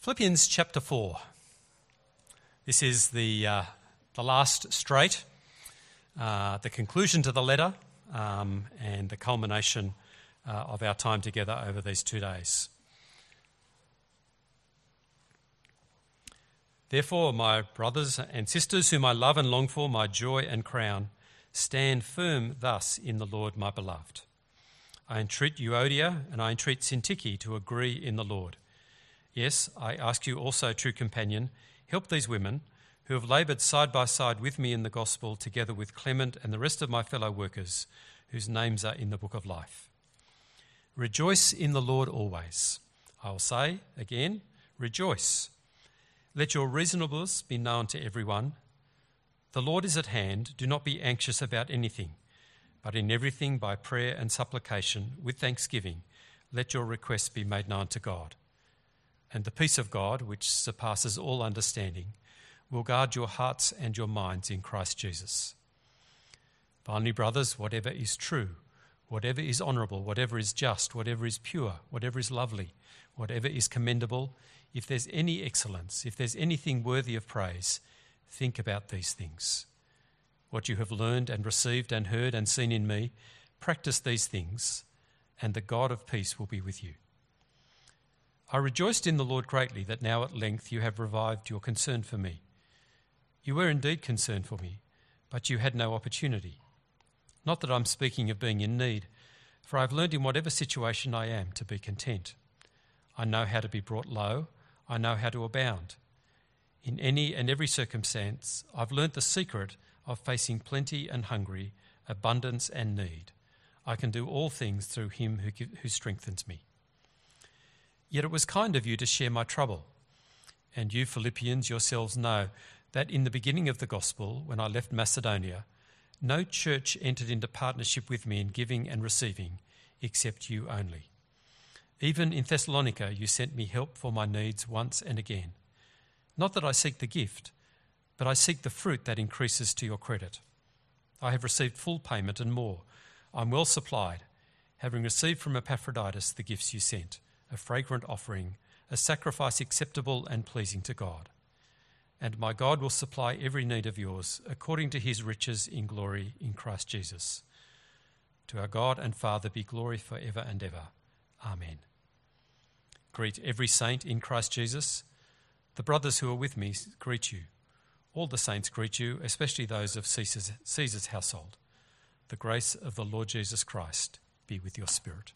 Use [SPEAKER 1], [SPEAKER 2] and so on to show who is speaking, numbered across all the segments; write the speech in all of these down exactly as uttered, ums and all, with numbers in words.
[SPEAKER 1] Philippians chapter four. This is the uh, the last straight, uh, the conclusion to the letter, um, and the culmination uh, of our time together over these two days. Therefore, my brothers and sisters, whom I love and long for, my joy and crown, stand firm thus in the Lord, my beloved. I entreat Euodia and I entreat Syntyche to agree in the Lord. Yes, I ask you also, true companion, help these women who have laboured side by side with me in the gospel, together with Clement and the rest of my fellow workers, whose names are in the book of life. Rejoice in the Lord always. I will say again, rejoice. Let your reasonableness be known to everyone. The Lord is at hand. Do not be anxious about anything, but in everything by prayer and supplication with thanksgiving, let your requests be made known to God. And the peace of God, which surpasses all understanding, will guard your hearts and your minds in Christ Jesus. Finally, brothers, whatever is true, whatever is honourable, whatever is just, whatever is pure, whatever is lovely, whatever is commendable, if there's any excellence, if there's anything worthy of praise, think about these things. What you have learned and received and heard and seen in me, practice these things, and the God of peace will be with you. I rejoiced in the Lord greatly that now at length you have revived your concern for me. You were indeed concerned for me, but you had no opportunity. Not that I'm speaking of being in need, for I've learned in whatever situation I am to be content. I know how to be brought low, I know how to abound. In any and every circumstance, I've learnt the secret of facing plenty and hungry, abundance and need. I can do all things through him who, who strengthens me. Yet it was kind of you to share my trouble. And you Philippians yourselves know that in the beginning of the gospel, when I left Macedonia, no church entered into partnership with me in giving and receiving, except you only. Even in Thessalonica you sent me help for my needs once and again. Not that I seek the gift, but I seek the fruit that increases to your credit. I have received full payment and more. I'm well supplied, having received from Epaphroditus the gifts you sent, a fragrant offering, a sacrifice acceptable and pleasing to God. And my God will supply every need of yours according to his riches in glory in Christ Jesus. To our God and Father be glory forever and ever. Amen. Greet every saint in Christ Jesus. The brothers who are with me greet you. All the saints greet you, especially those of Caesar's, Caesar's household. The grace of the Lord Jesus Christ be with your spirit.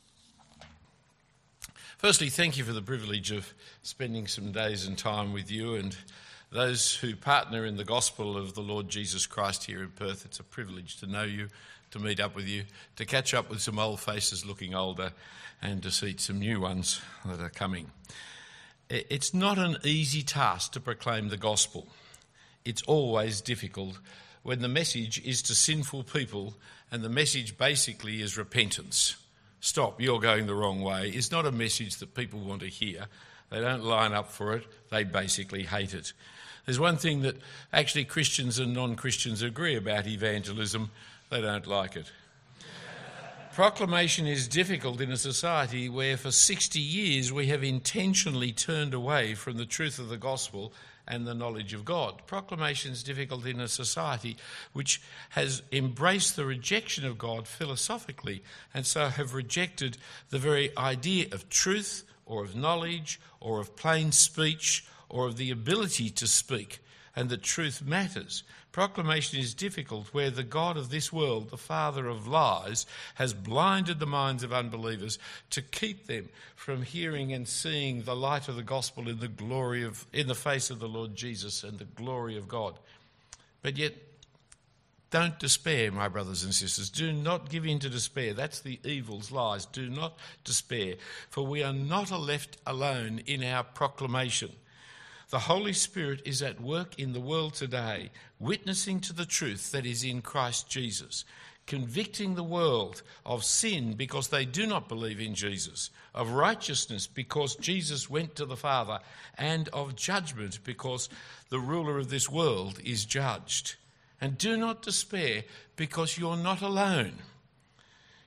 [SPEAKER 2] Firstly, thank you for the privilege of spending some days and time with you and those who partner in the gospel of the Lord Jesus Christ here in Perth. It's a privilege to know you, to meet up with you, to catch up with some old faces looking older and to see some new ones that are coming. It's not an easy task to proclaim the gospel. It's always difficult when the message is to sinful people and the message basically is repentance. Stop, you're going the wrong way. It's not a message that people want to hear. They don't line up for it. They basically hate it. There's one thing that actually Christians and non-Christians agree about evangelism. They don't like it. Proclamation is difficult in a society where for sixty years we have intentionally turned away from the truth of the gospel and the knowledge of God. Proclamation is difficult in a society which has embraced the rejection of God philosophically and so have rejected the very idea of truth or of knowledge or of plain speech or of the ability to speak and that truth matters. Proclamation is difficult where the God of this world, the father of lies, has blinded the minds of unbelievers to keep them from hearing and seeing the light of the gospel in the glory of, in the face of the Lord Jesus and the glory of God. But yet, don't despair, my brothers and sisters. Do not give in to despair. That's the evil's lies. Do not despair, for we are not left alone in our proclamation. The Holy Spirit is at work in the world today, witnessing to the truth that is in Christ Jesus, convicting the world of sin because they do not believe in Jesus, of righteousness because Jesus went to the Father, and of judgment because the ruler of this world is judged. And do not despair because you're not alone.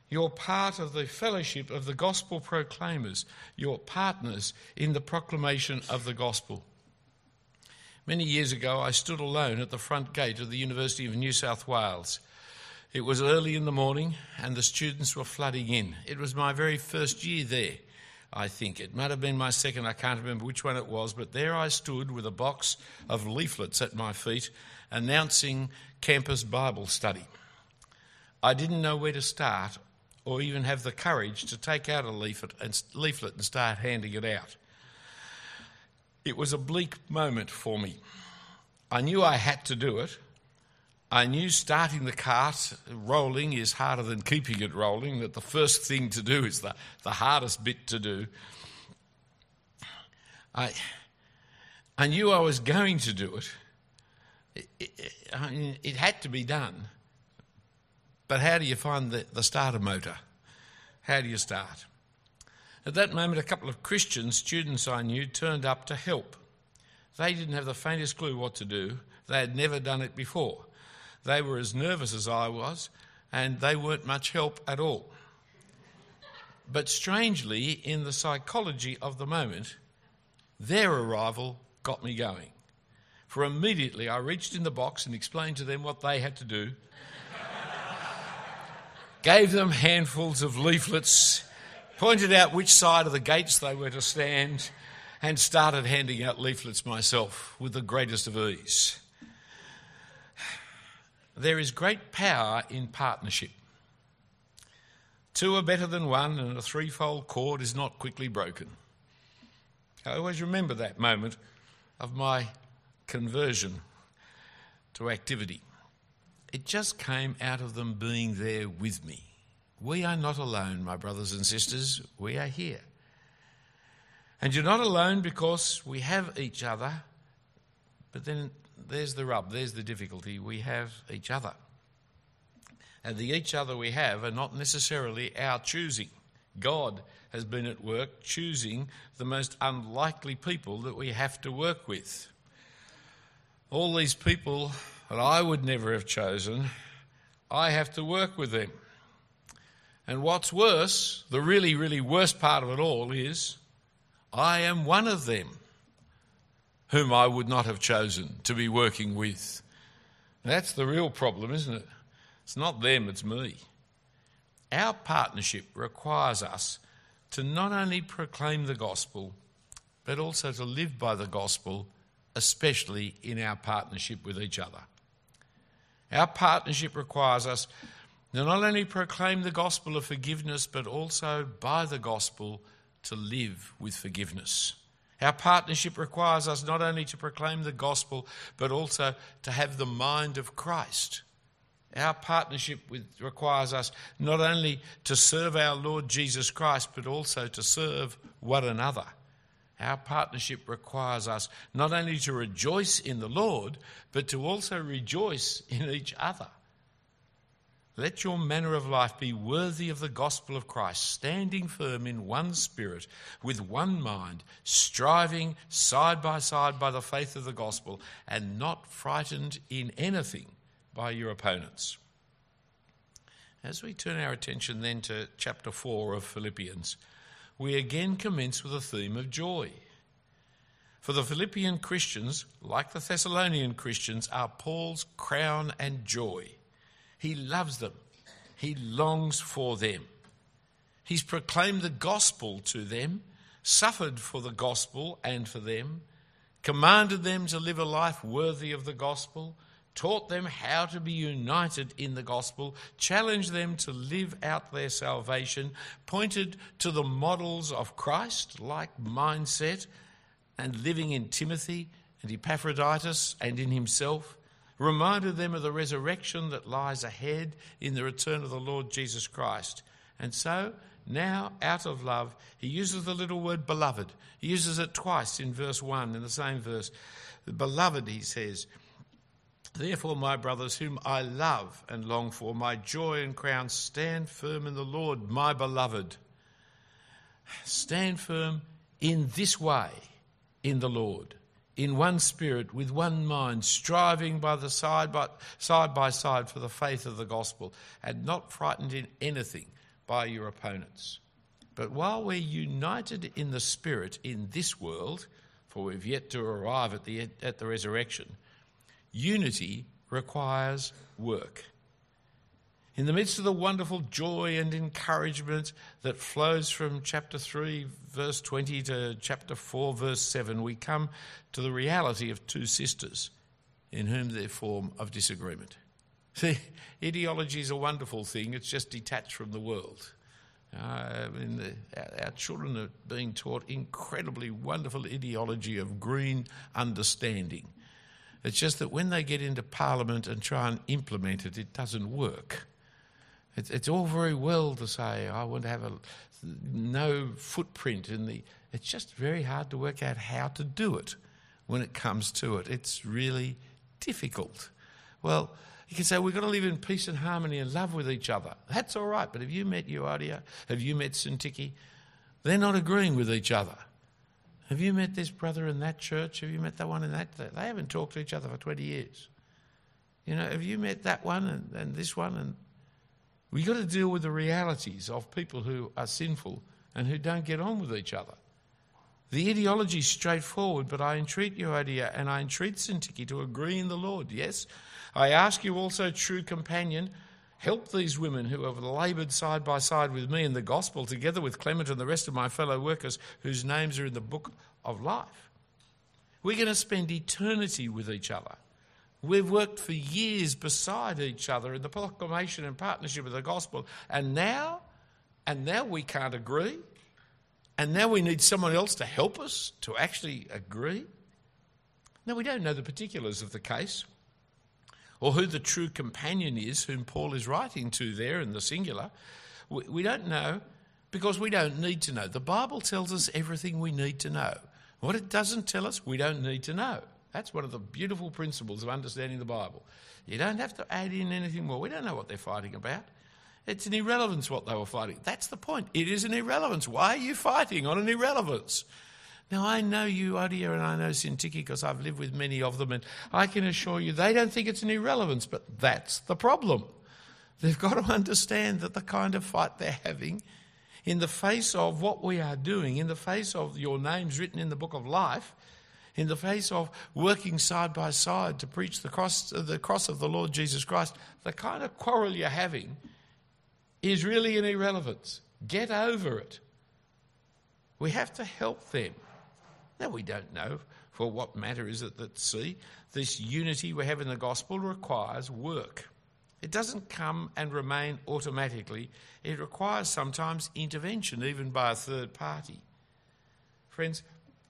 [SPEAKER 2] You're part of the fellowship of the gospel proclaimers. You're partners in the proclamation of the gospel. Many years ago, I stood alone at the front gate of the University of New South Wales. It was early in the morning and the students were flooding in. It was my very first year there, I think. It might have been my second, I can't remember which one it was, but there I stood with a box of leaflets at my feet announcing campus Bible study. I didn't know where to start or even have the courage to take out a leaflet and, leaflet and start handing it out. It was a bleak moment for me. I knew I had to do it. I knew starting the cart rolling is harder than keeping it rolling, that the first thing to do is the, the hardest bit to do. I, I knew I was going to do it. It, it, I mean, it had to be done. But how do you find the, the starter motor? How do you start? At that moment, a couple of Christian students I knew turned up to help. They didn't have the faintest clue what to do. They had never done it before. They were as nervous as I was, and they weren't much help at all. But strangely, in the psychology of the moment, their arrival got me going. For immediately I reached in the box and explained to them what they had to do, gave them handfuls of leaflets, pointed out which side of the gates they were to stand, and started handing out leaflets myself with the greatest of ease. There is great power in partnership. Two are better than one, and a threefold cord is not quickly broken. I always remember that moment of my conversion to activity. It just came out of them being there with me. We are not alone, my brothers and sisters. We are here. And you're not alone because we have each other, but then there's the rub, there's the difficulty. We have each other. And the each other we have are not necessarily our choosing. God has been at work choosing the most unlikely people that we have to work with. All these people that I would never have chosen, I have to work with them. And what's worse, the really, really worst part of it all is, I am one of them whom I would not have chosen to be working with. That's the real problem, isn't it? It's not them, it's me. Our partnership requires us to not only proclaim the gospel, but also to live by the gospel, especially in our partnership with each other. Our partnership requires us to not only proclaim the gospel of forgiveness, but also by the gospel to live with forgiveness. Our partnership requires us not only to proclaim the gospel, but also to have the mind of Christ. Our partnership with, requires us not only to serve our Lord Jesus Christ, but also to serve one another. Our partnership requires us not only to rejoice in the Lord, but to also rejoice in each other. Let your manner of life be worthy of the gospel of Christ, standing firm in one spirit, with one mind, striving side by side by the faith of the gospel, and not frightened in anything by your opponents. As we turn our attention then to chapter four of Philippians, we again commence with a theme of joy. For the Philippian Christians, like the Thessalonian Christians, are Paul's crown and joy. He loves them. He longs for them. He's proclaimed the gospel to them, suffered for the gospel and for them, commanded them to live a life worthy of the gospel, taught them how to be united in the gospel, challenged them to live out their salvation, pointed to the models of Christ-like mindset and living in Timothy and Epaphroditus and in himself, reminded them of the resurrection that lies ahead in the return of the Lord Jesus Christ. And so, now, out of love, he uses the little word beloved. He uses it twice in verse one, in the same verse. Beloved, he says, therefore, my brothers, whom I love and long for, my joy and crown, stand firm in the Lord, my beloved. Stand firm in this way, in the Lord, in one spirit, with one mind, striving by the side by side by side for the faith of the gospel, and not frightened in anything by your opponents. But while we're united in the Spirit in this world, for we've yet to arrive at the, at the resurrection, unity requires work. In the midst of the wonderful joy and encouragement that flows from chapter three, verse twenty to chapter four, verse seven, we come to the reality of two sisters in whom there form of disagreement. See, ideology is a wonderful thing. It's just detached from the world. Uh, I mean, the, our, our children are being taught incredibly wonderful ideology of green understanding. It's just that when they get into Parliament and try and implement it, it doesn't work. It's, it's all very well to say, I want to have a no footprint in the... It's just very hard to work out how to do it when it comes to it. It's really difficult. Well, you can say we've got to live in peace and harmony and love with each other. That's all right, but have you met Euodia? Have you met Syntyche? They're not agreeing with each other. Have you met this brother in that church? Have you met that one in that? They haven't talked to each other for twenty years. You know, have you met that one and, and this one? And we've got to deal with the realities of people who are sinful and who don't get on with each other. The ideology is straightforward, but I entreat Euodia and I entreat Syntyche to agree in the Lord. Yes, I ask you also, true companion, help these women who have laboured side by side with me in the gospel, together with Clement and the rest of my fellow workers whose names are in the book of life. We're going to spend eternity with each other. We've worked for years beside each other in the proclamation and partnership of the gospel, and now, and now we can't agree, and now we need someone else to help us to actually agree. Now, we don't know the particulars of the case, or who the true companion is whom Paul is writing to there in the singular. We, we don't know because we don't need to know. The Bible tells us everything we need to know. What it doesn't tell us, we don't need to know. That's one of the beautiful principles of understanding the Bible. You don't have to add in anything more. We don't know what they're fighting about. It's an irrelevance what they were fighting. That's the point. It is an irrelevance. Why are you fighting on an irrelevance? Now, I know Euodia and I know Syntyche because I've lived with many of them, and I can assure you they don't think it's an irrelevance, but that's the problem. They've got to understand that the kind of fight they're having in the face of what we are doing, in the face of your names written in the book of life, in the face of working side by side to preach the cross, the cross of the Lord Jesus Christ, the kind of quarrel you're having is really an irrelevance. Get over it. We have to help them. Now, we don't know for what matter is it that, see, this unity we have in the gospel requires work. It doesn't come and remain automatically. It requires sometimes intervention, even by a third party. Friends,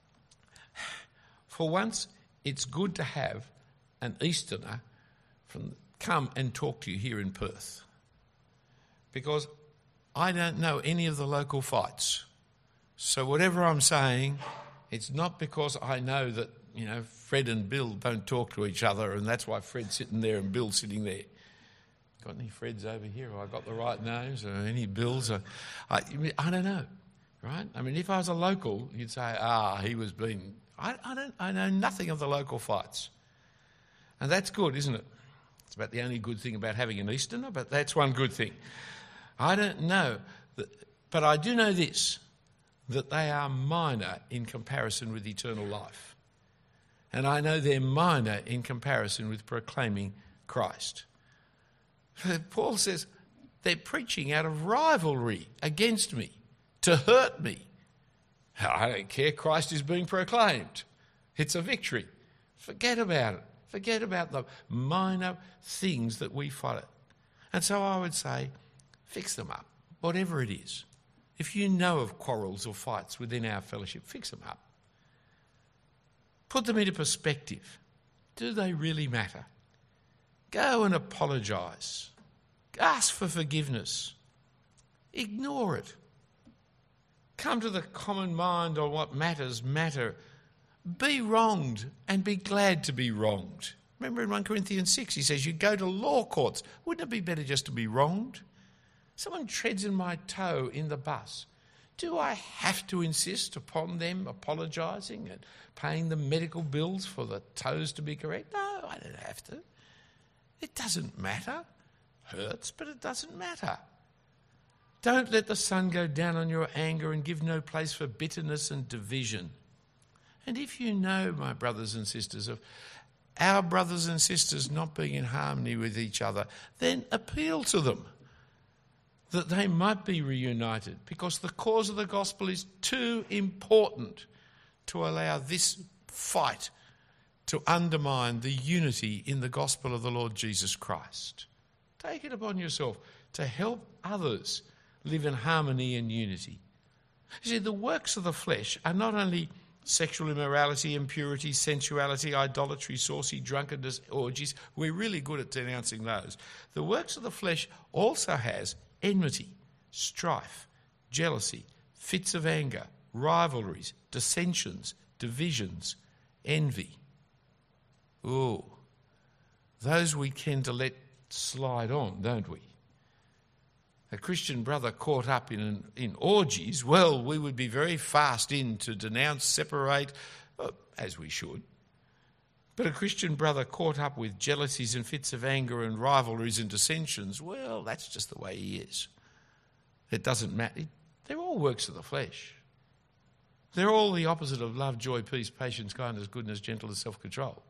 [SPEAKER 2] for once, it's good to have an Easterner from come and talk to you here in Perth, because I don't know any of the local fights. So whatever I'm saying, it's not because I know that, you know, Fred and Bill don't talk to each other and that's why Fred's sitting there and Bill's sitting there. Got any Freds over here? Have I got the right names? Or any Bills? Or, I, I don't know, right? I mean, if I was a local, you'd say, ah, he was being... I, I, don't, I know nothing of the local fights. And that's good, isn't it? It's about the only good thing about having an Easterner, but that's one good thing. I don't know, that, but I do know this, that they are minor in comparison with eternal life. And I know they're minor in comparison with proclaiming Christ. Paul says they're preaching out of rivalry against me, to hurt me. I don't care, Christ is being proclaimed. It's a victory. Forget about it. Forget about the minor things that we fight. And so I would say, fix them up, whatever it is. If you know of quarrels or fights within our fellowship, fix them up. Put them into perspective. Do they really matter? Go and apologise. Ask for forgiveness. Ignore it. Come to the common mind on what matters matter. Be wronged and be glad to be wronged. Remember in First Corinthians six, he says, you go to law courts. Wouldn't it be better just to be wronged? Someone treads in my toe in the bus. Do I have to insist upon them apologising and paying the medical bills for the toes to be correct? No, I don't have to. It doesn't matter. Hurts, but it doesn't matter. Don't let the sun go down on your anger, and give no place for bitterness and division. And if you know, my brothers and sisters, of our brothers and sisters not being in harmony with each other, then appeal to them that they might be reunited, because the cause of the gospel is too important to allow this fight to undermine the unity in the gospel of the Lord Jesus Christ. Take it upon yourself to help others live in harmony and unity. You see, the works of the flesh are not only sexual immorality, impurity, sensuality, idolatry, sorcery, drunkenness, orgies. We're really good at denouncing those. The works of the flesh also has enmity, strife, jealousy, fits of anger, rivalries, dissensions, divisions, envy. Oh, those we tend to let slide on, don't we? A Christian brother caught up in an, in orgies, well, we would be very fast in to denounce, separate, uh, as we should. But a Christian brother caught up with jealousies and fits of anger and rivalries and dissensions, well, that's just the way he is. It doesn't matter. They're all works of the flesh. They're all the opposite of love, joy, peace, patience, kindness, goodness, gentleness, self-control.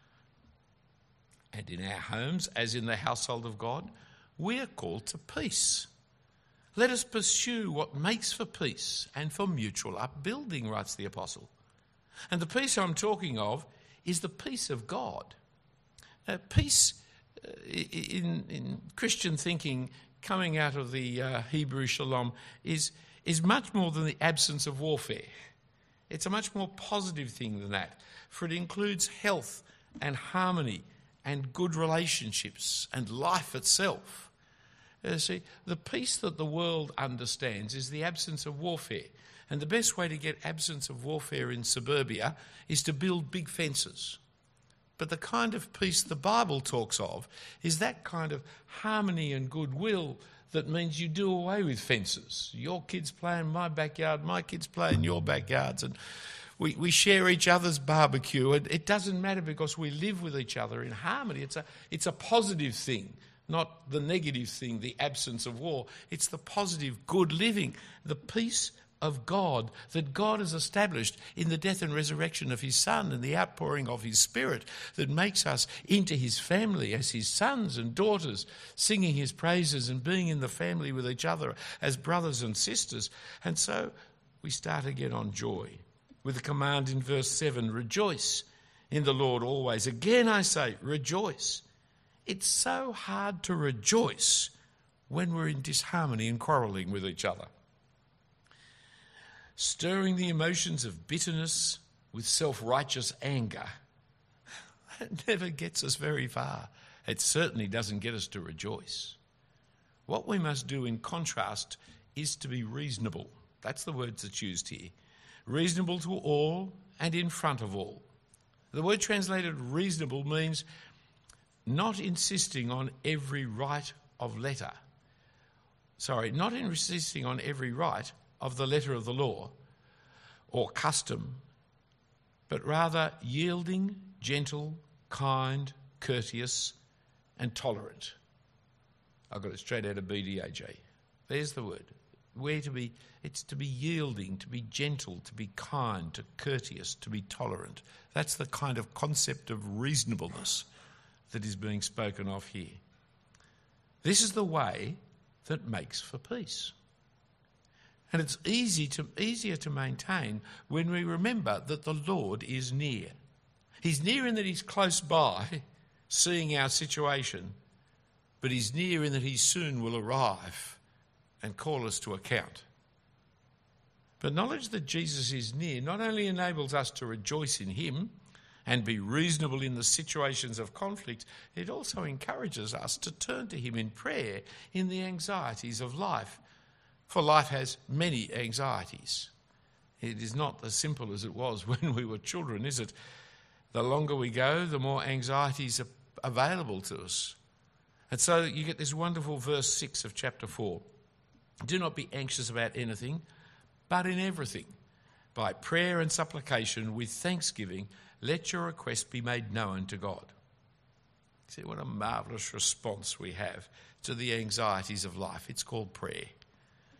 [SPEAKER 2] And in our homes, as in the household of God, we are called to peace. Let us pursue what makes for peace and for mutual upbuilding, writes the apostle. And the peace I'm talking of is the peace of God. Uh, peace uh, in, in Christian thinking, coming out of the uh, Hebrew shalom, is, is much more than the absence of warfare. It's a much more positive thing than that, for it includes health and harmony and good relationships and life itself. Uh, see, the peace that the world understands is the absence of warfare. And the best way to get absence of warfare in suburbia is to build big fences. But the kind of peace the Bible talks of is that kind of harmony and goodwill that means you do away with fences. Your kids play in my backyard, my kids play in your backyards, and we, we share each other's barbecue. And it doesn't matter because we live with each other in harmony. It's a, it's a positive thing. Not the negative thing, the absence of war. It's the positive, good living, the peace of God that God has established in the death and resurrection of his Son and the outpouring of his Spirit that makes us into his family as his sons and daughters, singing his praises and being in the family with each other as brothers and sisters. And so we start again on joy with the command in verse seven, rejoice in the Lord always. Again I say, rejoice. It's so hard to rejoice when we're in disharmony and quarrelling with each other. Stirring the emotions of bitterness with self-righteous anger, that never gets us very far. It certainly doesn't get us to rejoice. What we must do in contrast is to be reasonable. That's the words that's used here. Reasonable to all and in front of all. The word translated reasonable means not insisting on every right of letter. Sorry, not insisting on every right of the letter of the law or custom, but rather yielding, gentle, kind, courteous, and tolerant. I got it straight out of B D A J. There's the word. We're to be, it's to be yielding, to be gentle, to be kind, to courteous, to be tolerant. That's the kind of concept of reasonableness that is being spoken of here. This is the way that makes for peace. And it's easy to, easier to maintain when we remember that the Lord is near. He's near in that he's close by, seeing our situation, but he's near in that he soon will arrive and call us to account. But knowledge that Jesus is near not only enables us to rejoice in him and be reasonable in the situations of conflict, it also encourages us to turn to him in prayer in the anxieties of life. For life has many anxieties. It is not as simple as it was when we were children, is it? The longer we go, the more anxieties are available to us. And so you get this wonderful verse six of chapter four. Do not be anxious about anything, but in everything, by prayer and supplication with thanksgiving, let your requests be made known to God. See what a marvellous response we have to the anxieties of life. It's called prayer.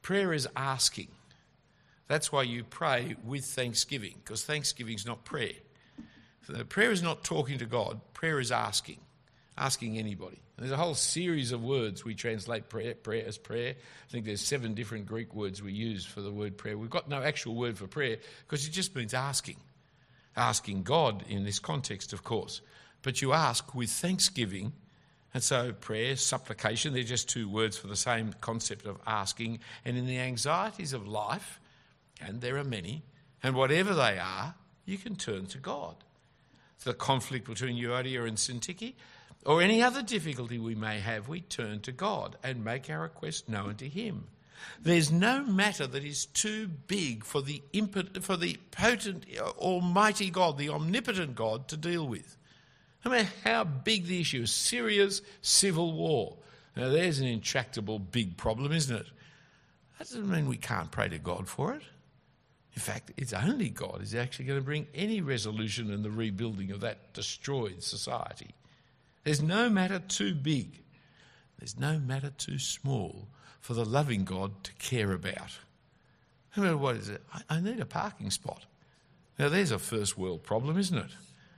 [SPEAKER 2] Prayer is asking. That's why you pray with thanksgiving, because thanksgiving is not prayer. So prayer is not talking to God. Prayer is asking, asking anybody. And there's a whole series of words we translate prayer, prayer as prayer. I think there's seven different Greek words we use for the word prayer. We've got no actual word for prayer because it just means asking. Asking God in this context, of course. But you ask with thanksgiving. And so prayer, supplication, they're just two words for the same concept of asking. And in the anxieties of life, and there are many, and whatever they are, you can turn to God. The conflict between Euodia and Syntyche, or any other difficulty we may have, we turn to God and make our request known to him. There's no matter that is too big for the impot- for the potent, almighty God, the omnipotent God, to deal with. No matter how big the issue is, Syria's civil war. Now there's an intractable big problem, isn't it? That doesn't mean we can't pray to God for it. In fact, it's only God is actually going to bring any resolution in the rebuilding of that destroyed society. There's no matter too big. There's no matter too small for the loving God to care about. I mean, what is it? I, I need a parking spot. Now, there's a first world problem, isn't it?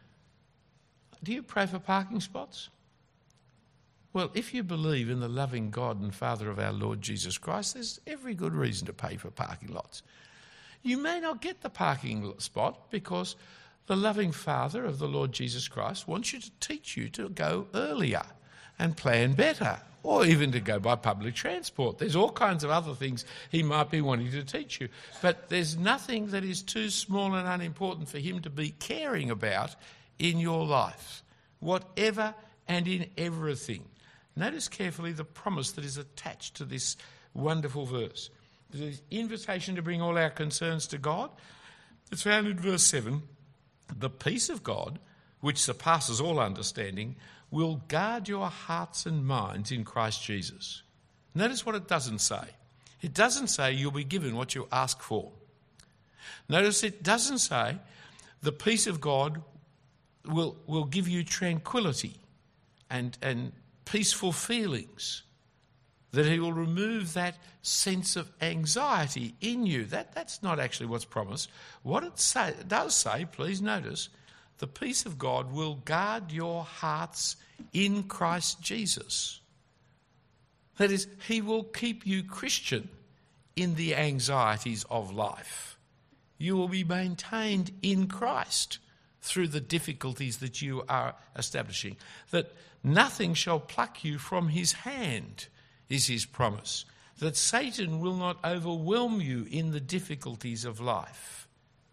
[SPEAKER 2] Do you pray for parking spots? Well, if you believe in the loving God and Father of our Lord Jesus Christ, there's every good reason to pay for parking lots. You may not get the parking spot because the loving Father of the Lord Jesus Christ wants you to teach you to go earlier and plan better, or even to go by public transport. There's all kinds of other things he might be wanting to teach you. But there's nothing that is too small and unimportant for him to be caring about in your life, whatever and in everything. Notice carefully the promise that is attached to this wonderful verse. The invitation to bring all our concerns to God. It's found in verse seven. The peace of God, which surpasses all understanding, will guard your hearts and minds in Christ Jesus. Notice what it doesn't say. It doesn't say you'll be given what you ask for. Notice it doesn't say the peace of God will, will give you tranquility and, and peaceful feelings, that he will remove that sense of anxiety in you. That, that's not actually what's promised. What it, say, it does say, please notice, the peace of God will guard your hearts in Christ Jesus. That is, he will keep you Christian in the anxieties of life. You will be maintained in Christ through the difficulties that you are establishing. That nothing shall pluck you from his hand is his promise. That Satan will not overwhelm you in the difficulties of life.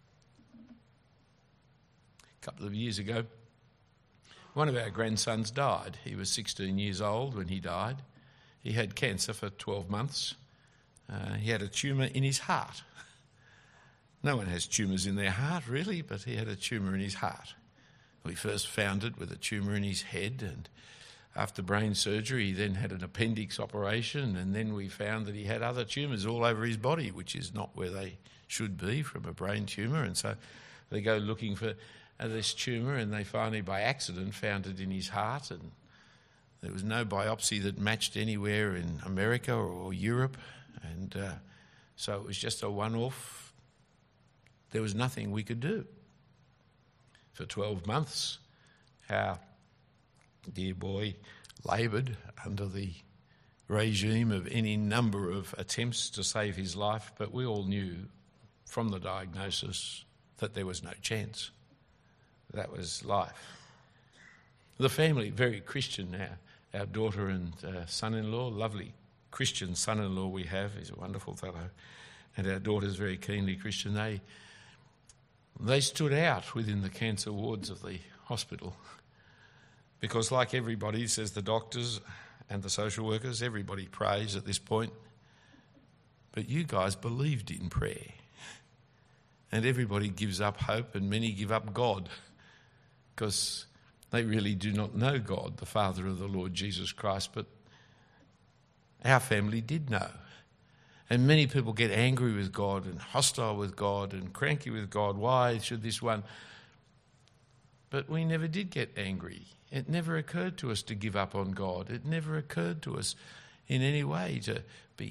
[SPEAKER 2] A couple of years ago, one of our grandsons died. He was sixteen years old when he died. He had cancer for twelve months. Uh, he had a tumour in his heart. No one has tumours in their heart, really, but he had a tumour in his heart. We first found it with a tumour in his head, and after brain surgery, he then had an appendix operation, and then we found that he had other tumours all over his body, which is not where they should be from a brain tumour. And so they go looking for this tumour, and they finally, by accident, found it in his heart. And there was no biopsy that matched anywhere in America or Europe. And uh, so it was just a one-off. There was nothing we could do. For twelve months, our dear boy laboured under the regime of any number of attempts to save his life, but we all knew from the diagnosis that there was no chance. That was life. The family, very Christian now. Our daughter and uh, son-in-law, lovely Christian son-in-law we have. He's a wonderful fellow. And our daughter's very keenly Christian. They, they stood out within the cancer wards of the hospital. Because like everybody, says the doctors and the social workers, everybody prays at this point. But you guys believed in prayer. And everybody gives up hope, and many give up God. Because they really do not know God, the Father of the Lord Jesus Christ. But our family did know. And many people get angry with God and hostile with God and cranky with God. Why should this one? But we never did get angry. It never occurred to us to give up on God. It never occurred to us in any way to be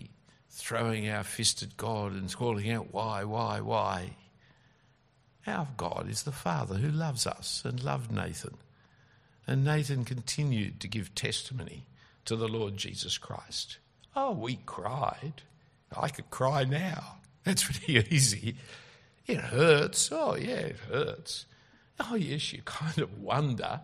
[SPEAKER 2] throwing our fist at God and calling out, why, why, why. Our God is the Father who loves us and loved Nathan. And Nathan continued to give testimony to the Lord Jesus Christ. Oh, we cried. I could cry now. That's pretty easy. It hurts. Oh, yeah, it hurts. Oh, yes, you kind of wonder.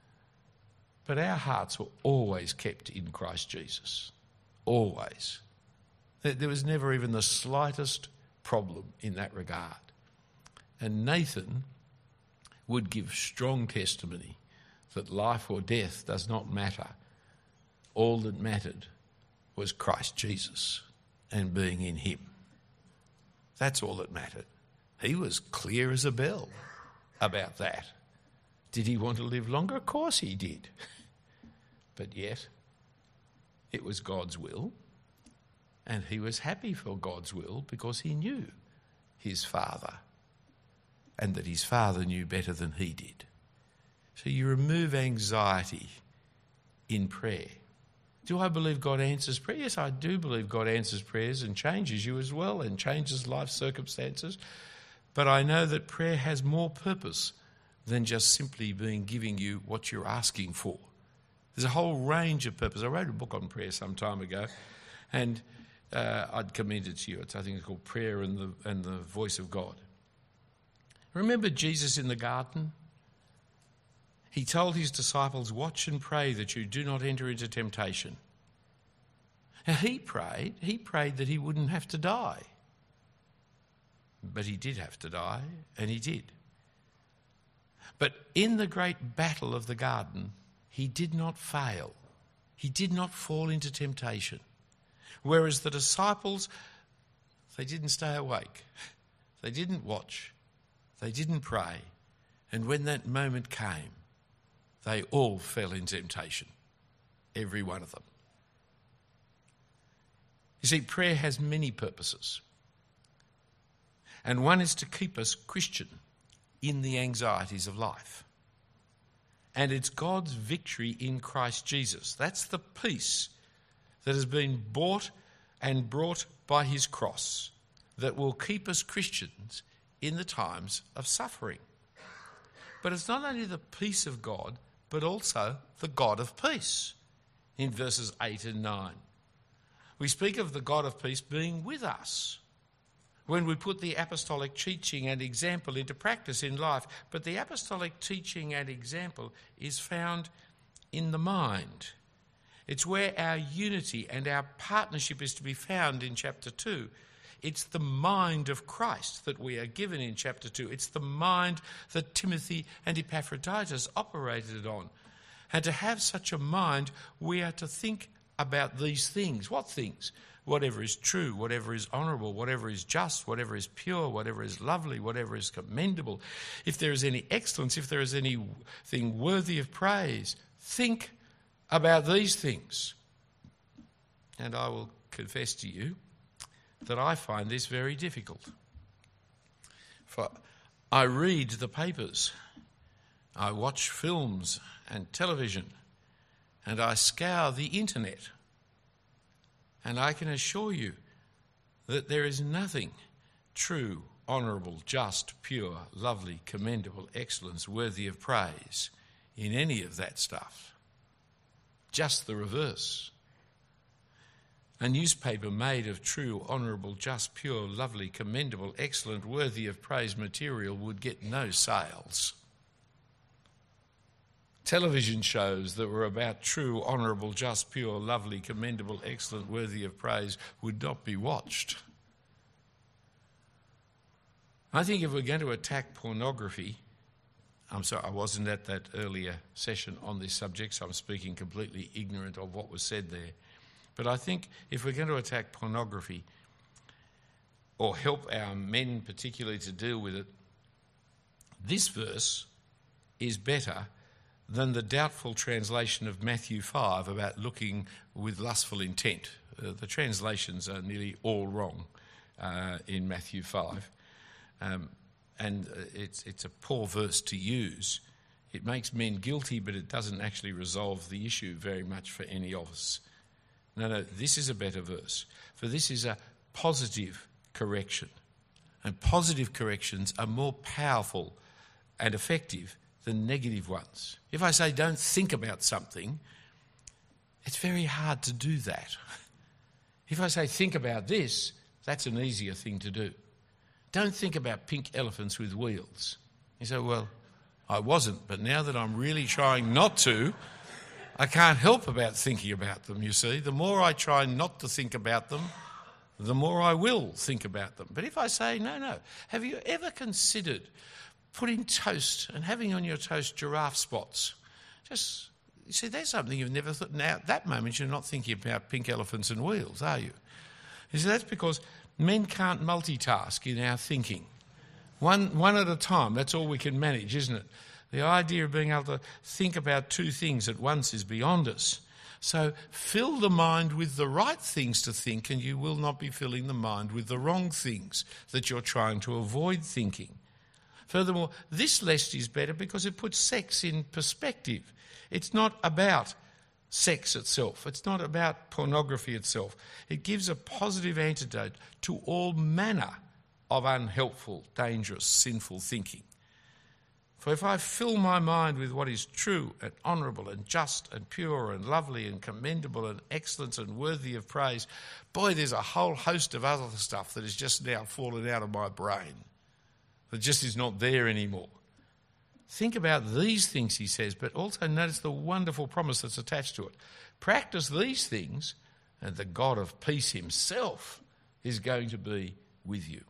[SPEAKER 2] But our hearts were always kept in Christ Jesus. Always. There was never even the slightest problem in that regard. And Nathan would give strong testimony that life or death does not matter. All that mattered was Christ Jesus and being in him. That's all that mattered. He was clear as a bell about that. Did he want to live longer? Of course he did. But yet, it was God's will, and he was happy for God's will because he knew his Father, and that his Father knew better than he did. So you remove anxiety in prayer. Do I believe God answers prayer? Yes, I do believe God answers prayers and changes you as well and changes life circumstances. But I know that prayer has more purpose than just simply being giving you what you're asking for. There's a whole range of purpose. I wrote a book on prayer some time ago, and uh, I'd commend it to you. It's, I think it's called Prayer and the, and the Voice of God. Remember Jesus in the garden? He told his disciples, watch and pray that you do not enter into temptation. Now he prayed, he prayed that he wouldn't have to die. But he did have to die, and he did. But in the great battle of the garden, he did not fail. He did not fall into temptation. Whereas the disciples, they didn't stay awake. They didn't watch. They didn't pray. And when that moment came, they all fell in temptation. Every one of them. You see, prayer has many purposes. And one is to keep us Christian in the anxieties of life. And it's God's victory in Christ Jesus. That's the peace that has been bought and brought by his cross that will keep us Christians in the times of suffering. But it's not only the peace of God, but also the God of peace in verses eight and nine. We speak of the God of peace being with us when we put the apostolic teaching and example into practice in life. But the apostolic teaching and example is found in the mind. It's where our unity and our partnership is to be found in chapter two. It's the mind of Christ that we are given in chapter two. It's the mind that Timothy and Epaphroditus operated on. And to have such a mind, we are to think about these things. What things? Whatever is true, whatever is honourable, whatever is just, whatever is pure, whatever is lovely, whatever is commendable. If there is any excellence, if there is anything worthy of praise, think about these things. And I will confess to you that I find this very difficult. For I read the papers, I watch films and television, and I scour the internet. And I can assure you that there is nothing true, honourable, just, pure, lovely, commendable, excellence, worthy of praise in any of that stuff. Just the reverse. A newspaper made of true, honourable, just, pure, lovely, commendable, excellent, worthy of praise material would get no sales. Television shows that were about true, honourable, just, pure, lovely, commendable, excellent, worthy of praise would not be watched. I think if we're going to attack pornography, I'm sorry, I wasn't at that earlier session on this subject, so I'm speaking completely ignorant of what was said there. But I think if we're going to attack pornography, or help our men particularly to deal with it, this verse is better than the doubtful translation of Matthew five about looking with lustful intent. Uh, the translations are nearly all wrong uh, in Matthew five. Um, and it's, it's a poor verse to use. It makes men guilty, but it doesn't actually resolve the issue very much for any of us. No, no, this is a better verse. For this is a positive correction. And positive corrections are more powerful and effective than negative ones. If I say don't think about something, it's very hard to do that. If I say think about this, that's an easier thing to do. Don't think about pink elephants with wheels. You say, well, I wasn't, but now that I'm really trying not to, I can't help about thinking about them, you see. The more I try not to think about them, the more I will think about them. But if I say, no, no, have you ever considered putting toast and having on your toast giraffe spots? Just, you see, that's something you've never thought. Now, at that moment, you're not thinking about pink elephants and wheels, are you? You see, that's because men can't multitask in our thinking. One, one at a time, that's all we can manage, isn't it? The idea of being able to think about two things at once is beyond us. So fill the mind with the right things to think, and you will not be filling the mind with the wrong things that you're trying to avoid thinking. Furthermore, this list is better because it puts sex in perspective. It's not about sex itself. It's not about pornography itself. It gives a positive antidote to all manner of unhelpful, dangerous, sinful thinking. For if I fill my mind with what is true and honourable and just and pure and lovely and commendable and excellent and worthy of praise, boy, there's a whole host of other stuff that has just now fallen out of my brain, that just is not there anymore. Think about these things, he says, but also notice the wonderful promise that's attached to it. Practice these things, and the God of peace himself is going to be with you.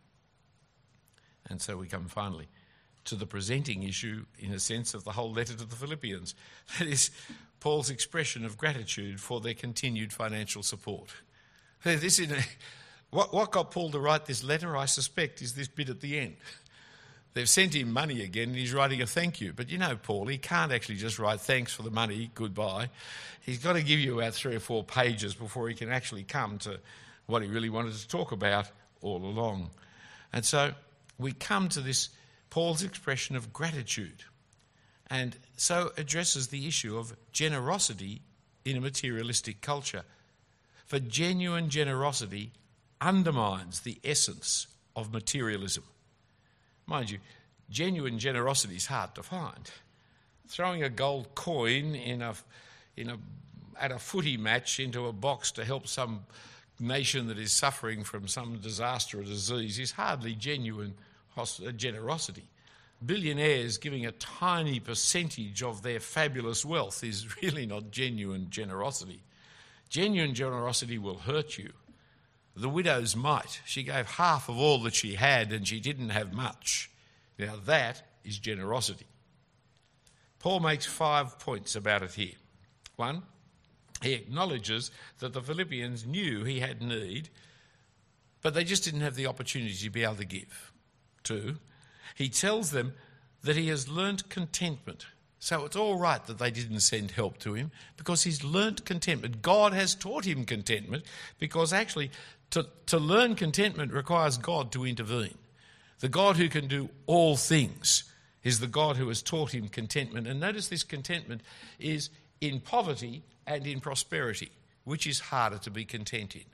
[SPEAKER 2] And so we come finally to the presenting issue, in a sense, of the whole letter to the Philippians. That is Paul's expression of gratitude for their continued financial support. This is a, what, what got Paul to write this letter, I suspect, is this bit at the end. They've sent him money again and he's writing a thank you. But you know Paul, he can't actually just write thanks for the money, goodbye. He's got to give you about three or four pages before he can actually come to what he really wanted to talk about all along. And so we come to this Paul's expression of gratitude, and so addresses the issue of generosity in a materialistic culture. For genuine generosity undermines the essence of materialism. Mind you, genuine generosity is hard to find. Throwing a gold coin in a, in a, at a footy match into a box to help some nation that is suffering from some disaster or disease is hardly genuine generosity. Billionaires giving a tiny percentage of their fabulous wealth is really not genuine generosity. Genuine generosity will hurt you. The widow's mite. She gave half of all that she had and she didn't have much. Now that is generosity. Paul makes five points about it here. One, he acknowledges that the Philippians knew he had need, but they just didn't have the opportunity to be able to give. Two, he tells them that he has learnt contentment. So it's all right that they didn't send help to him because he's learnt contentment. God has taught him contentment because actually to, to learn contentment requires God to intervene. The God who can do all things is the God who has taught him contentment. And notice this contentment is in poverty and in prosperity. Which is harder to be content in?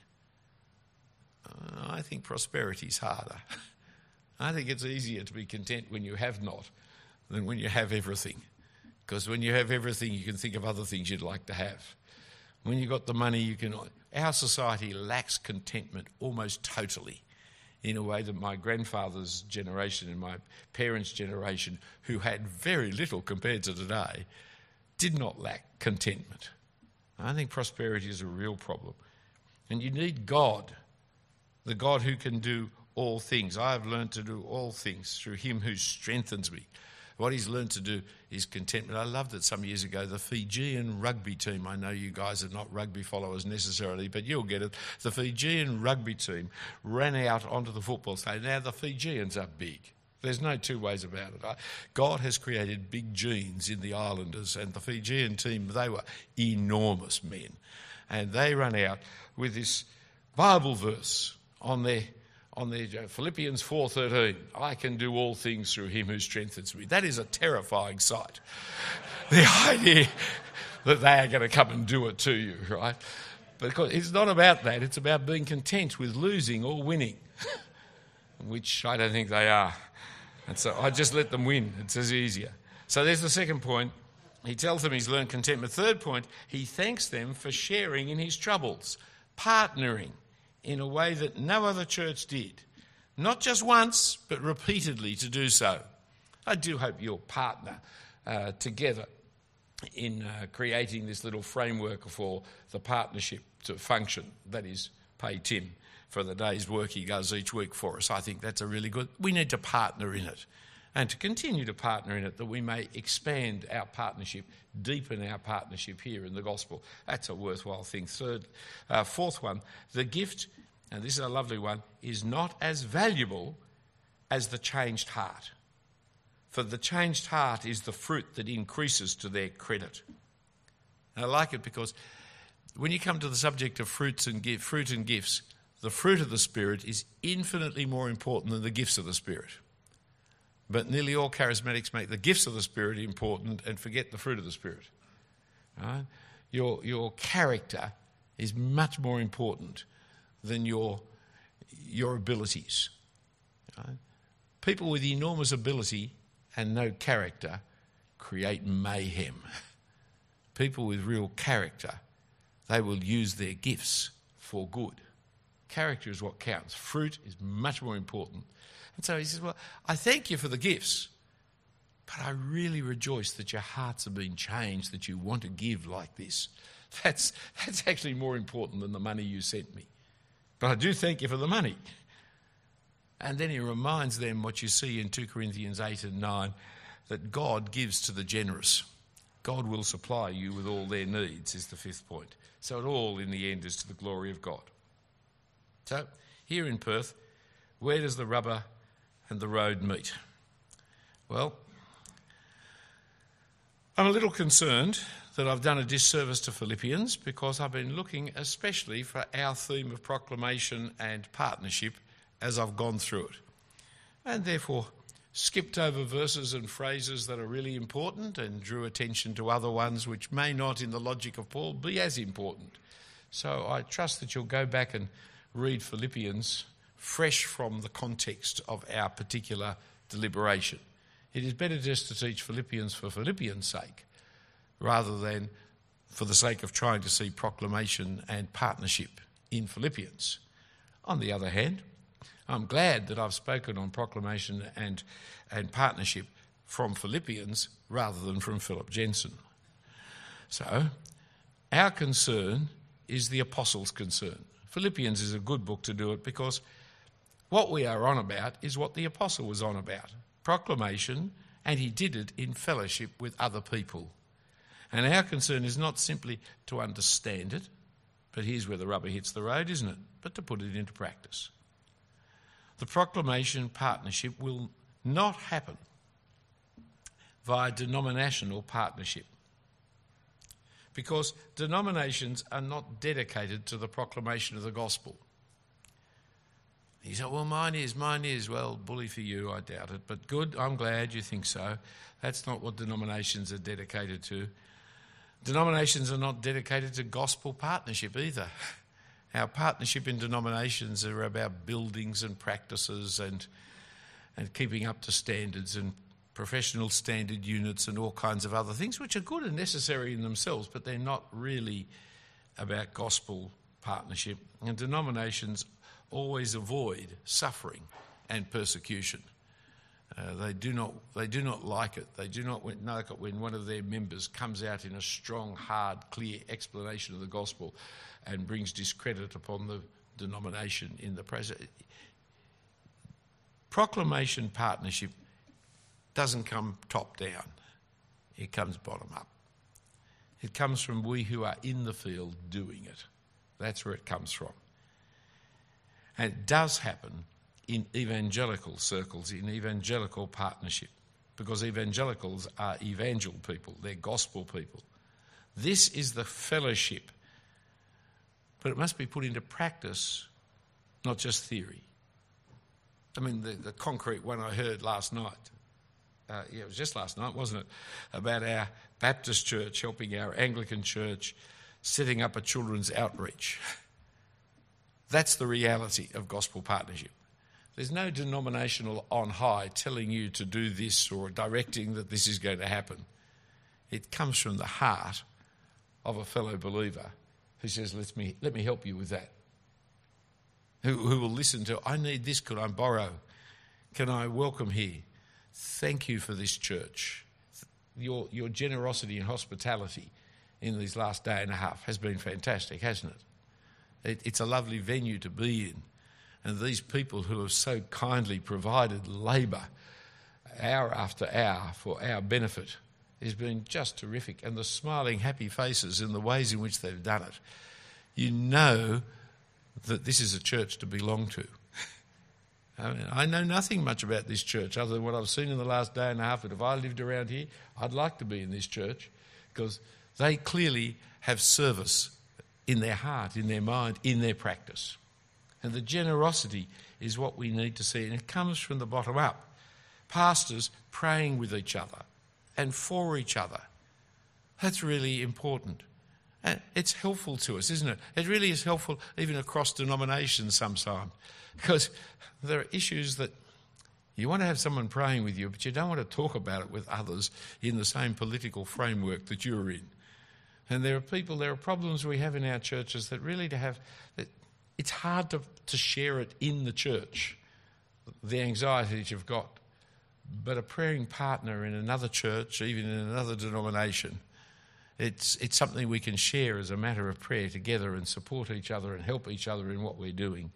[SPEAKER 2] Uh, I think prosperity is harder. I think it's easier to be content when you have not than when you have everything. Because when you have everything, you can think of other things you'd like to have. When you've got the money, you can... Our society lacks contentment almost totally in a way that my grandfather's generation and my parents' generation, who had very little compared to today, did not lack contentment. I think prosperity is a real problem. And you need God, the God who can do all things. I have learned to do all things through him who strengthens me. What he's learned to do is contentment. I loved it some years ago. The Fijian rugby team, I know you guys are not rugby followers necessarily, but you'll get it. The Fijian rugby team ran out onto the football stadium. Now the Fijians are big. There's no two ways about it. God has created big genes in the islanders, and the Fijian team, they were enormous men. And they ran out with this Bible verse on their on their Philippians four thirteen, I can do all things through him who strengthens me. That is a terrifying sight. The idea that they are going to come and do it to you, right? Because it's not about that. It's about being content with losing or winning, which I don't think they are. And so I just let them win. It's as easier. So there's the second point. He tells them he's learned contentment. Third point, he thanks them for sharing in his troubles, partnering in a way that no other church did. Not just once, but repeatedly to do so. I do hope you'll partner uh, together in uh, creating this little framework for the partnership to function. That is, pay Tim for the day's work he does each week for us. I think that's a really good... We need to partner in it and to continue to partner in it, that we may expand our partnership, deepen our partnership here in the gospel. That's a worthwhile thing. Third, uh, fourth one, the gift, and this is a lovely one, is not as valuable as the changed heart. For the changed heart is the fruit that increases to their credit. And I like it because when you come to the subject of fruits and gift, fruit and gifts, the fruit of the Spirit is infinitely more important than the gifts of the Spirit. But nearly all charismatics make the gifts of the Spirit important and forget the fruit of the Spirit. Right? Your, your character is much more important than your, your abilities. Right? People with enormous ability and no character create mayhem. People with real character, they will use their gifts for good. Character is what counts. Fruit is much more important. And so he says, well, I thank you for the gifts, but I really rejoice that your hearts have been changed, that you want to give like this. That's, that's actually more important than the money you sent me. But I do thank you for the money. And then he reminds them what you see in two Corinthians eight and nine, that God gives to the generous. God will supply you with all their needs, is the fifth point. So it all, in the end, is to the glory of God. So, here in Perth, where does the rubber and the road meet? Well, I'm a little concerned that I've done a disservice to Philippians because I've been looking especially for our theme of proclamation and partnership as I've gone through it, and therefore skipped over verses and phrases that are really important and drew attention to other ones which may not, in the logic of Paul, be as important. So I trust that you'll go back and read Philippians fresh from the context of our particular deliberation. It is better just to teach Philippians for Philippians' sake rather than for the sake of trying to see proclamation and partnership in Philippians. On the other hand, I'm glad that I've spoken on proclamation and, and partnership from Philippians rather than from Philip Jensen. So, our concern is the apostles' concern. Philippians is a good book to do it because what we are on about is what the apostle was on about, proclamation, and he did it in fellowship with other people. And our concern is not simply to understand it, but here's where the rubber hits the road, isn't it? But to put it into practice. The proclamation partnership will not happen via denominational partnership, because denominations are not dedicated to the proclamation of the gospel. You say, well, mine is, mine is. Well, bully for you, I doubt it. But good, I'm glad you think so. That's not what denominations are dedicated to. Denominations are not dedicated to gospel partnership either. Our partnership in denominations are about buildings and practices and, and keeping up to standards and professional standard units and all kinds of other things, which are good and necessary in themselves, but they're not really about gospel partnership. And denominations always avoid suffering and persecution. Uh, they do not they do not like it. They do not like it when one of their members comes out in a strong, hard, clear explanation of the gospel and brings discredit upon the denomination in the present. Proclamation partnership doesn't come top down. It comes bottom up. It comes from we who are in the field doing it. That's where it comes from. And it does happen in evangelical circles, in evangelical partnership, because evangelicals are evangel people, they're gospel people. This is the fellowship, but it must be put into practice, not just theory. I mean, the, the concrete one I heard last night, uh, yeah, it was just last night, wasn't it, about our Baptist church helping our Anglican church setting up a children's outreach. That's the reality of gospel partnership. There's no denominational on high telling you to do this or directing that this is going to happen. It comes from the heart of a fellow believer who says, let me, let me help you with that. Who, who will listen to, I need this, could I borrow? Can I welcome here? Thank you for this church. Your, your generosity and hospitality in these last day and a half has been fantastic, hasn't it? it? It's a lovely venue to be in. And these people who have so kindly provided labour hour after hour for our benefit has been just terrific. And the smiling, happy faces and the ways in which they've done it, you know that this is a church to belong to. I mean, I know nothing much about this church other than what I've seen in the last day and a half, but if I lived around here, I'd like to be in this church because they clearly have service in their heart, in their mind, in their practice. And the generosity is what we need to see, and it comes from the bottom up. Pastors praying with each other and for each other. That's really important. And it's helpful to us, isn't it? It really is helpful even across denominations sometimes, because there are issues that you want to have someone praying with you, but you don't want to talk about it with others in the same political framework that you're in. And there are people, there are problems we have in our churches that really to have, that it's hard to, to share it in the church, the anxiety that you've got. But a praying partner in another church, even in another denomination, it's it's something we can share as a matter of prayer together and support each other and help each other in what we're doing.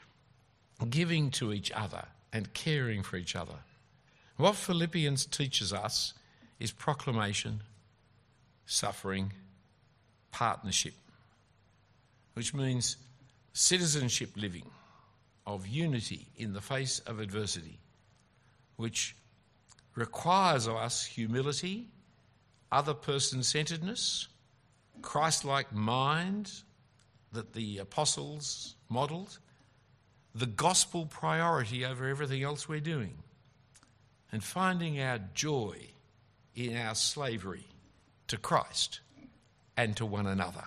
[SPEAKER 2] Giving to each other and caring for each other. What Philippians teaches us is proclamation, suffering, partnership, which means citizenship living of unity in the face of adversity, which requires of us humility, other person-centeredness, Christ-like mind that the apostles modelled, the gospel priority over everything else we're doing, and finding our joy in our slavery to Christ and to one another.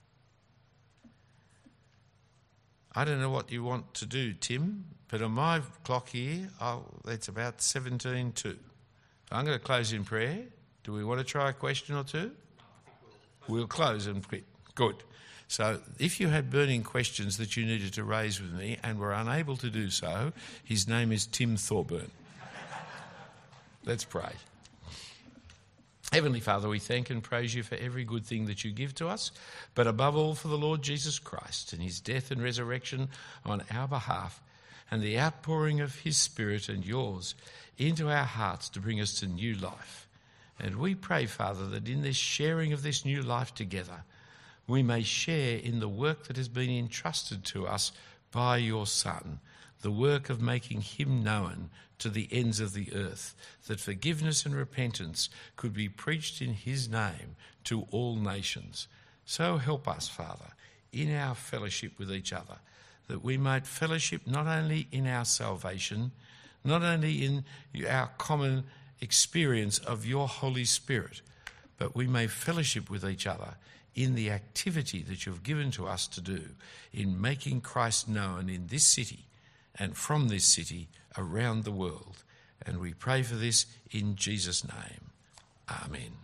[SPEAKER 2] I don't know what you want to do, Tim, but on my clock here, oh, it's about seventeen two. I'm going to close in prayer. Do we want to try a question or two? We'll close and quit. Good. So if you had burning questions that you needed to raise with me and were unable to do so, his name is Tim Thorburn. Let's pray. Heavenly Father, we thank and praise you for every good thing that you give to us, but above all for the Lord Jesus Christ and his death and resurrection on our behalf and the outpouring of his Spirit and yours into our hearts to bring us to new life. And we pray, Father, that in this sharing of this new life together, we may share in the work that has been entrusted to us by your Son, the work of making him known to the ends of the earth, that forgiveness and repentance could be preached in his name to all nations. So help us, Father, in our fellowship with each other, that we might fellowship not only in our salvation, not only in our common experience of your Holy Spirit, but we may fellowship with each other in the activity that you've given to us to do in making Christ known in this city and from this city around the world. And we pray for this in Jesus' name. Amen.